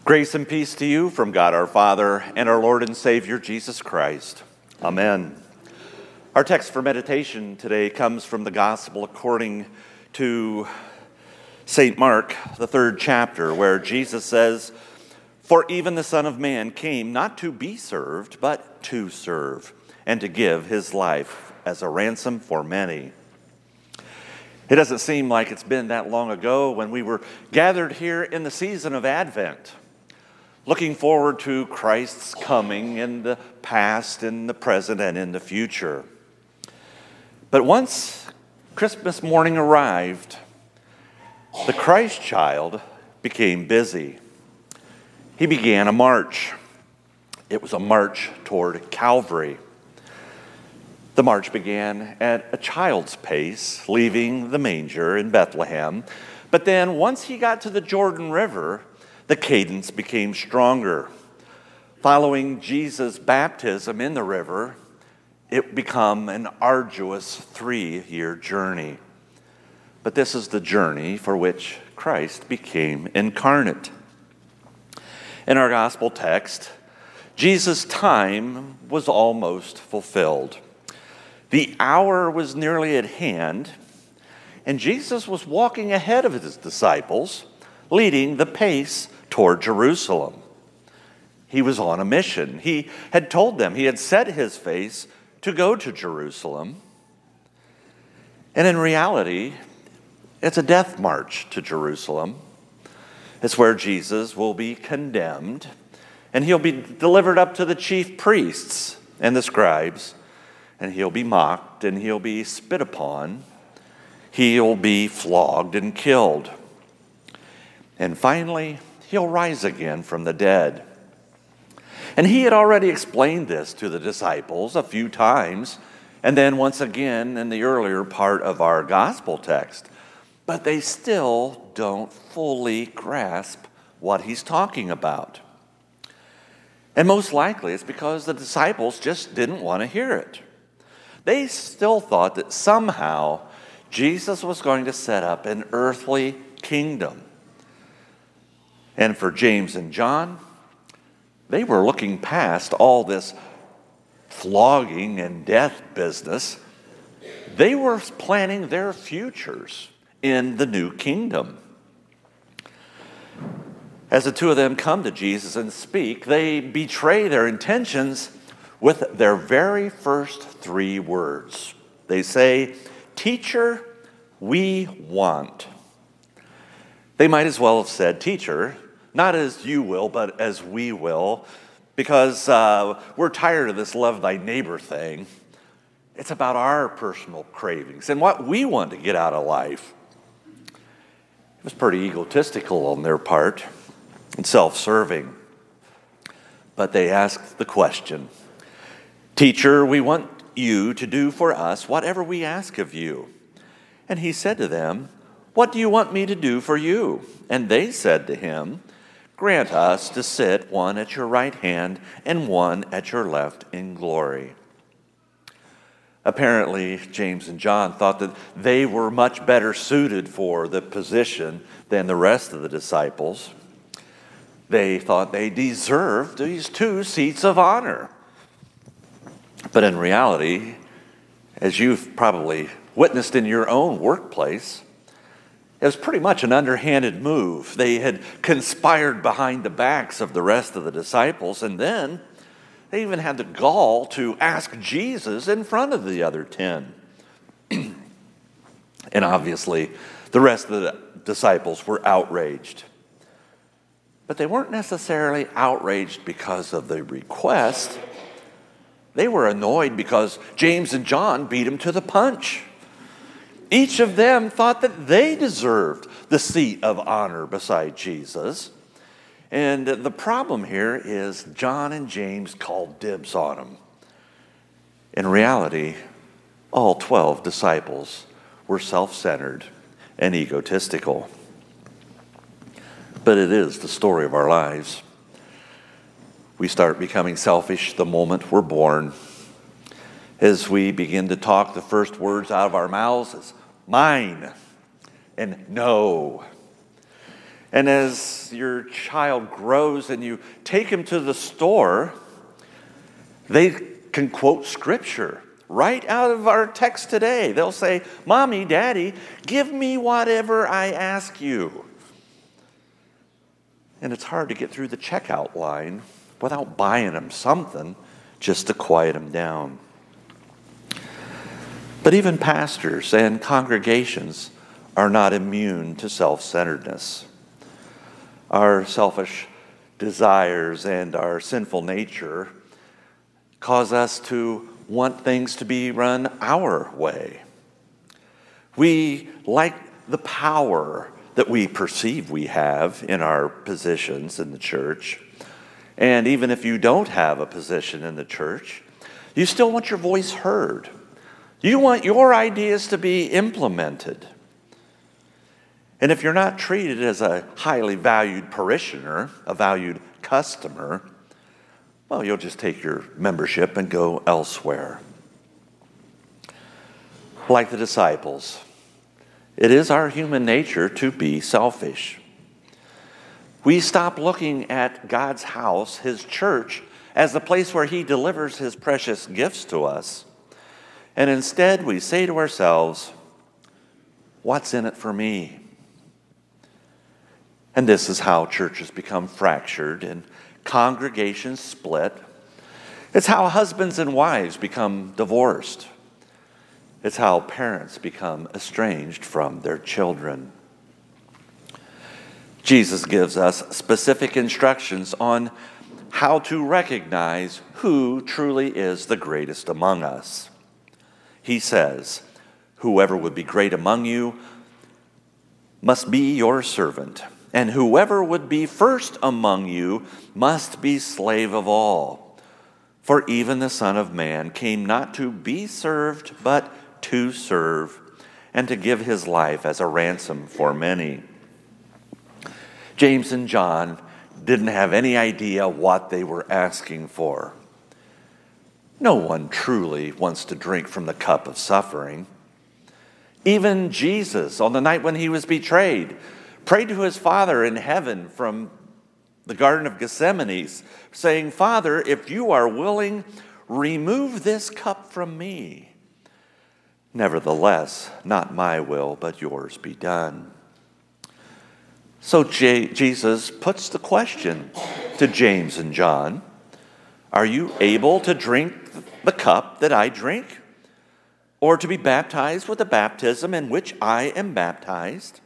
Grace and peace to you from God our Father and our Lord and Savior Jesus Christ. Amen. Our text for meditation today comes from the Gospel according to St. Mark, the 3rd chapter, where Jesus says, "For even the Son of Man came not to be served, but to serve, and to give his life as a ransom for many." It doesn't seem like it's been that long ago when we were gathered here in the season of Advent, looking forward to Christ's coming in the past, in the present, and in the future. But once Christmas morning arrived, the Christ child became busy. He began a march. It was a march toward Calvary. The march began at a child's pace, leaving the manger in Bethlehem. But then once he got to the Jordan River, the cadence became stronger. Following Jesus' baptism in the river, it became an arduous 3-year journey. But this is the journey for which Christ became incarnate. In our gospel text, Jesus' time was almost fulfilled. The hour was nearly at hand, and Jesus was walking ahead of his disciples, leading the pace toward Jerusalem. He was on a mission. He had told them, he had set his face to go to Jerusalem. And in reality, it's a death march to Jerusalem. It's where Jesus will be condemned, and he'll be delivered up to the chief priests and the scribes, and he'll be mocked, and he'll be spit upon. He'll be flogged and killed. And finally, he'll rise again from the dead. And he had already explained this to the disciples a few times, and then once again in the earlier part of our gospel text. But they still don't fully grasp what he's talking about. And most likely it's because the disciples just didn't want to hear it. They still thought that somehow Jesus was going to set up an earthly kingdom. And for James and John, they were looking past all this flogging and death business. They were planning their futures in the new kingdom. As the two of them come to Jesus and speak, they betray their intentions with their very first 3 words. They say, "Teacher, we want." They might as well have said, "Teacher, not as you will, but as we will, because we're tired of this love thy neighbor thing. It's about our personal cravings and what we want to get out of life." It was pretty egotistical on their part and self-serving. But they asked the question, "Teacher, we want you to do for us whatever we ask of you." And he said to them, "What do you want me to do for you?" And they said to him, "Grant us to sit one at your right hand and one at your left in glory." Apparently, James and John thought that they were much better suited for the position than the rest of the disciples. They thought they deserved these 2 seats of honor. But in reality, as you've probably witnessed in your own workplace, it was pretty much an underhanded move. They had conspired behind the backs of the rest of the disciples, and then they even had the gall to ask Jesus in front of the other 10. And obviously, the rest of the disciples were outraged. But they weren't necessarily outraged because of the request. They were annoyed because James and John beat them to the punch. Each of them thought that they deserved the seat of honor beside Jesus. And the problem here is John and James called dibs on him. In reality, all 12 disciples were self-centered and egotistical. But it is the story of our lives. We start becoming selfish the moment we're born. As we begin to talk, the first words out of our mouths is mine and no. And as your child grows and you take him to the store, they can quote scripture right out of our text today. They'll say, "Mommy, Daddy, give me whatever I ask you." And it's hard to get through the checkout line without buying them something just to quiet them down. But even pastors and congregations are not immune to self-centeredness. Our selfish desires and our sinful nature cause us to want things to be run our way. We like the power that we perceive we have in our positions in the church. And even if you don't have a position in the church, you still want your voice heard. You want your ideas to be implemented. And if you're not treated as a highly valued parishioner, a valued customer, well, you'll just take your membership and go elsewhere. Like the disciples, it is our human nature to be selfish. We stop looking at God's house, His church, as the place where He delivers His precious gifts to us. And instead we say to ourselves, "What's in it for me?" And this is how churches become fractured and congregations split. It's how husbands and wives become divorced. It's how parents become estranged from their children. Jesus gives us specific instructions on how to recognize who truly is the greatest among us. He says, "Whoever would be great among you must be your servant, and whoever would be first among you must be slave of all. For even the Son of Man came not to be served, but to serve, and to give his life as a ransom for many." James and John didn't have any idea what they were asking for. No one truly wants to drink from the cup of suffering. Even Jesus, on the night when he was betrayed, prayed to his Father in heaven from the Garden of Gethsemane, saying, "Father, if you are willing, remove this cup from me. Nevertheless, not my will, but yours be done." So Jesus puts the question to James and John, "Are you able to drink the cup that I drink, or to be baptized with the baptism in which I am baptized?"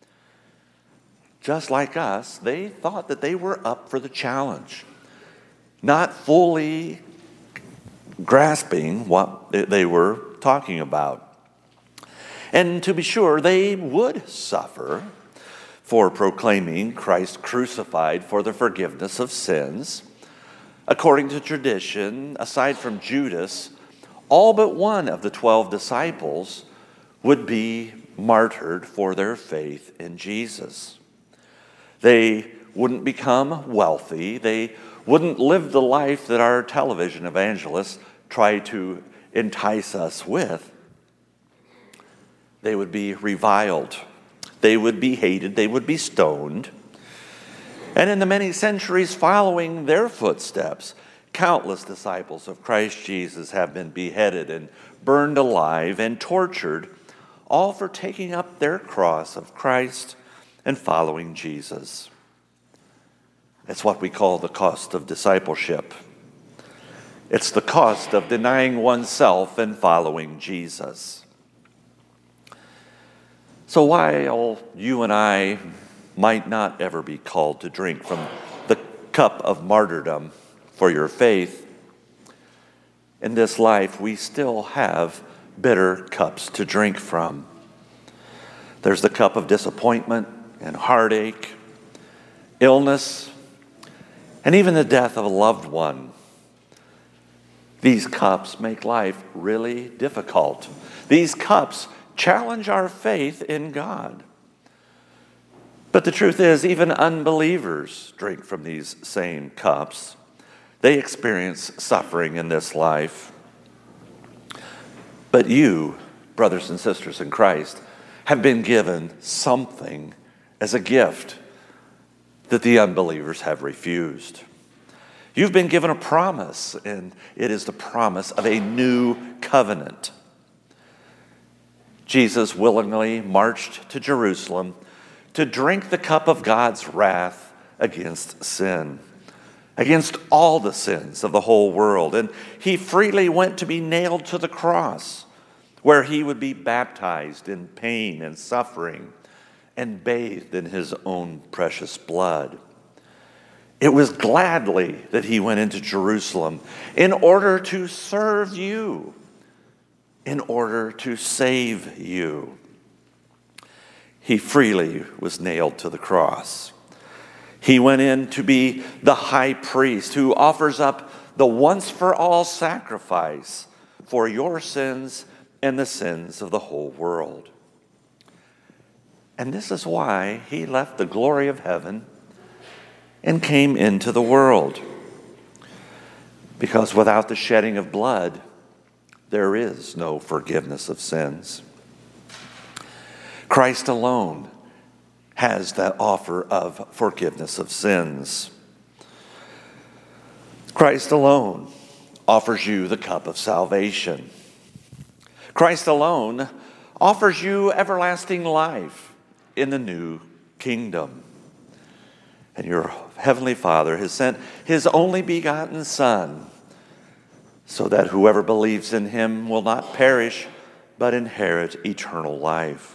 Just like us, they thought that they were up for the challenge, not fully grasping what they were talking about. And to be sure, they would suffer for proclaiming Christ crucified for the forgiveness of sins. According to tradition, aside from Judas, all but one of the 12 disciples would be martyred for their faith in Jesus. They wouldn't become wealthy. They wouldn't live the life that our television evangelists try to entice us with. They would be reviled. They would be hated. They would be stoned. And in the many centuries following their footsteps, countless disciples of Christ Jesus have been beheaded and burned alive and tortured, all for taking up their cross of Christ and following Jesus. It's what we call the cost of discipleship. It's the cost of denying oneself and following Jesus. So while you and I might not ever be called to drink from the cup of martyrdom for your faith, in this life we still have bitter cups to drink from. There's the cup of disappointment and heartache, illness, and even the death of a loved one. These cups make life really difficult. These cups challenge our faith in God. But the truth is, even unbelievers drink from these same cups. They experience suffering in this life. But you, brothers and sisters in Christ, have been given something as a gift, that the unbelievers have refused. You've been given a promise, and it is the promise of a new covenant. Jesus willingly marched to Jerusalem to drink the cup of God's wrath against sin, against all the sins of the whole world. And he freely went to be nailed to the cross, where he would be baptized in pain and suffering and bathed in his own precious blood. It was gladly that he went into Jerusalem in order to serve you, in order to save you. He freely was nailed to the cross. He went in to be the high priest who offers up the once-for-all sacrifice for your sins and the sins of the whole world. And this is why he left the glory of heaven and came into the world. Because without the shedding of blood, there is no forgiveness of sins. Christ alone has that offer of forgiveness of sins. Christ alone offers you the cup of salvation. Christ alone offers you everlasting life in the new kingdom. And your heavenly Father has sent his only begotten Son, so that whoever believes in him will not perish, but inherit eternal life.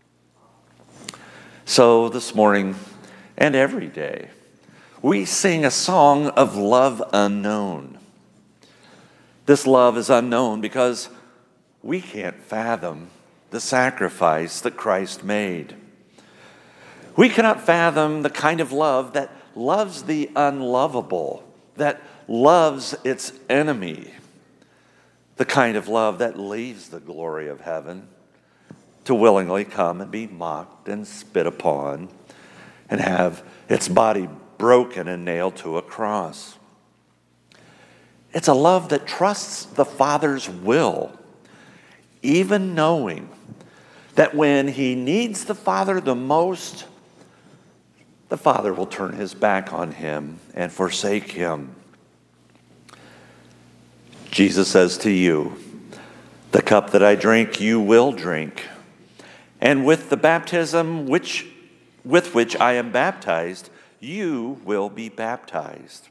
So this morning and every day, we sing a song of love unknown. This love is unknown because we can't fathom the sacrifice that Christ made. We cannot fathom the kind of love that loves the unlovable, that loves its enemy, the kind of love that leaves the glory of heaven to willingly come and be mocked and spit upon and have its body broken and nailed to a cross. It's a love that trusts the Father's will, even knowing that when he needs the Father the most, the Father will turn his back on him and forsake him. Jesus says to you, "The cup that I drink, you will drink. And with the baptism with which I am baptized, you will be baptized."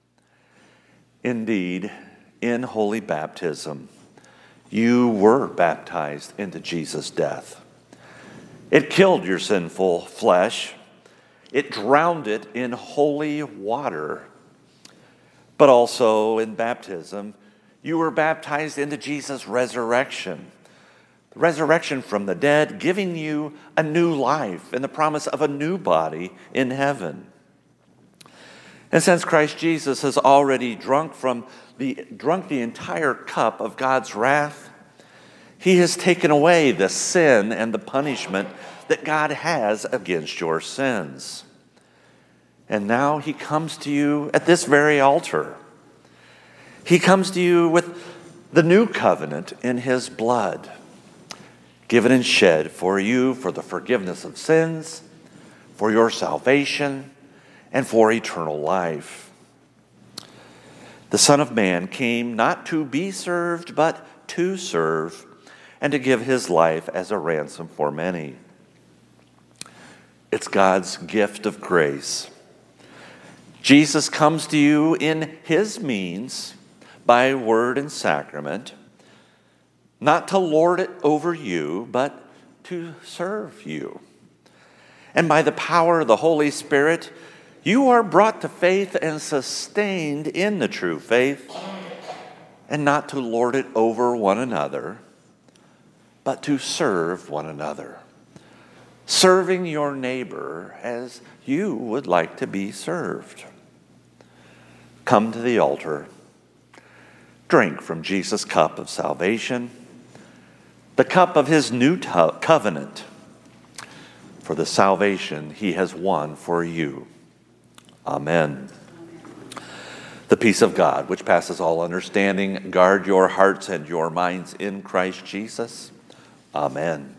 Indeed, in holy baptism, you were baptized into Jesus' death. It killed your sinful flesh. It drowned it in holy water. But also in baptism, you were baptized into Jesus' resurrection. The resurrection from the dead, giving you a new life and the promise of a new body in heaven. And since Christ Jesus has already drunk the entire cup of God's wrath, he has taken away the sin and the punishment that God has against your sins. And now he comes to you at this very altar. He comes to you with the new covenant in his blood, given and shed for you for the forgiveness of sins, for your salvation, and for eternal life. The Son of Man came not to be served, but to serve, and to give his life as a ransom for many. It's God's gift of grace. Jesus comes to you in his means, by word and sacrament, not to lord it over you, but to serve you. And by the power of the Holy Spirit, you are brought to faith and sustained in the true faith, and not to lord it over one another, but to serve one another, serving your neighbor as you would like to be served. Come to the altar, drink from Jesus' cup of salvation, the cup of his new covenant, for the salvation he has won for you. Amen. The peace of God, which passes all understanding, guard your hearts and your minds in Christ Jesus. Amen.